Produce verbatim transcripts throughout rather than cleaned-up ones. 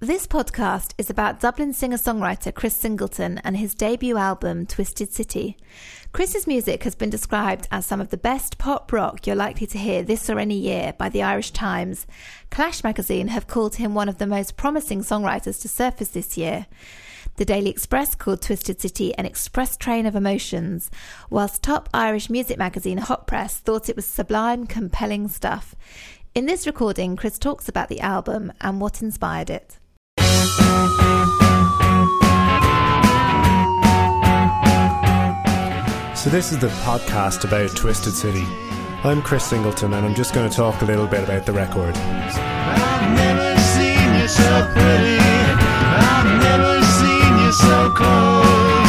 This podcast is about Dublin singer-songwriter Chris Singleton and his debut album, Twisted City. Chris's music has been described as some of the best pop rock you're likely to hear this or any year by the Irish Times. Clash magazine have called him one of the most promising songwriters to surface this year. The Daily Express called Twisted City an express train of emotions, whilst top Irish music magazine Hot Press thought it was sublime, compelling stuff. In this recording, Chris talks about the album and what inspired it. So this is the podcast about Twisted City. I'm Chris Singleton and I'm just going to talk a little bit about the record. I've never seen you so pretty, I've never seen you so cold.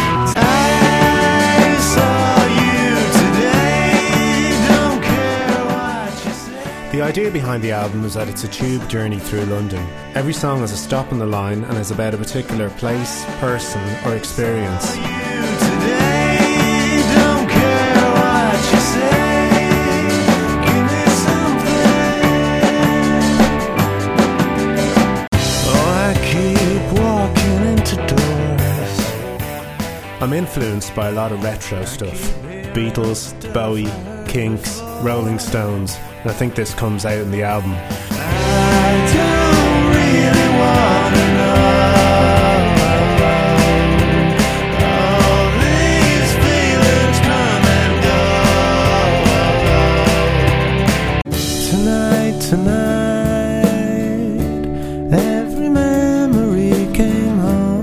I saw you today, don't care what you say. The idea behind the album is that it's a tube journey through London. Every song has a stop on the line and is about a particular place, person or experience. I'm influenced by a lot of retro stuff. Beatles, Bowie, Kinks, Rolling Stones, and I think this comes out in the album. I don't really wanna know. All these feelings come and go. Tonight, tonight, every memory came home.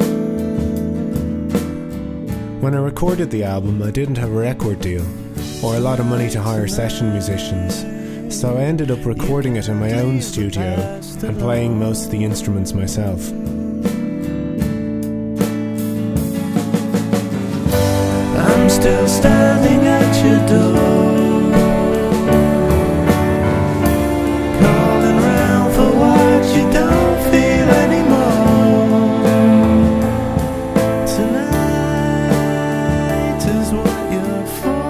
When I recorded the album, I didn't have a record deal or a lot of money to hire session musicians, so I ended up recording it in my own studio and playing most of the instruments myself. I'm still standing at your door, calling round for what you don't feel anymore. Tonight is what you're for.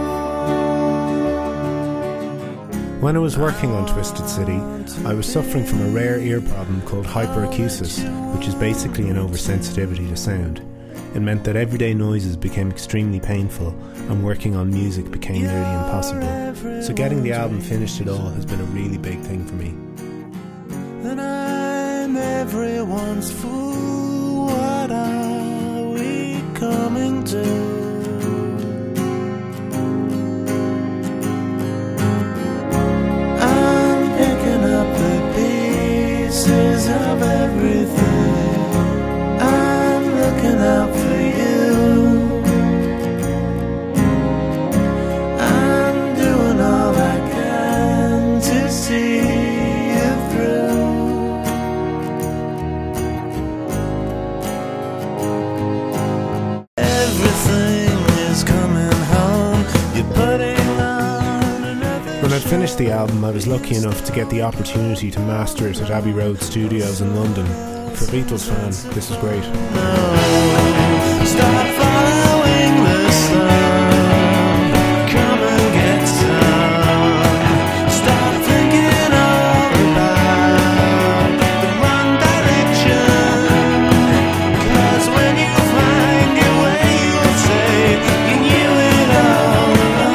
When I was working on Twisted City, I was suffering from a rare ear problem called hyperacusis, which is basically an oversensitivity to sound. It meant that everyday noises became extremely painful and working on music became nearly impossible. So getting the album finished at all has been a really big thing for me. And I'm everyone's fool. What are we coming to? I'm picking up the pieces of everything. I'm looking out for you. I'm doing all I can to see you through. Everything is coming home. You're putting on another. When I'd finished the album, I was lucky enough to get the opportunity to master it at Abbey Road Studios in London. For a Beatles fan, this is great. Stop following the sun. Come and get some. Stop thinking all about the wrong direction. 'Cause when you find your way, you'll say you knew it all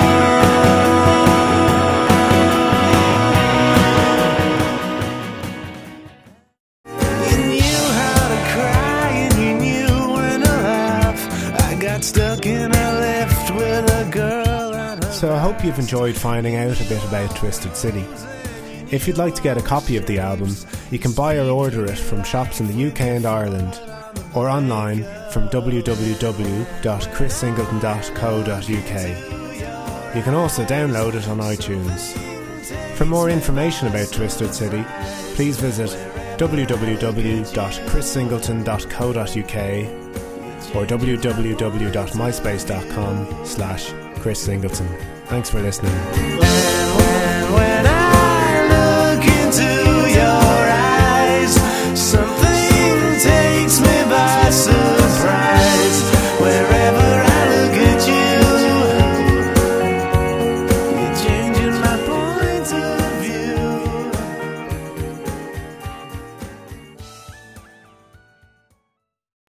along. You knew how to cry and you knew when to laugh. I got stuck in a lift with a girl and her. So I hope you've enjoyed finding out a bit about Twisted City. If you'd like to get a copy of the album, you can buy or order it from shops in the U K and Ireland, or online from w w w dot chris singleton dot co dot u k. You can also download it on iTunes. For more information about Twisted City, please visit w w w dot chris singleton dot co dot u k or w w w dot myspace dot com slash Chris Singleton. Thanks for listening.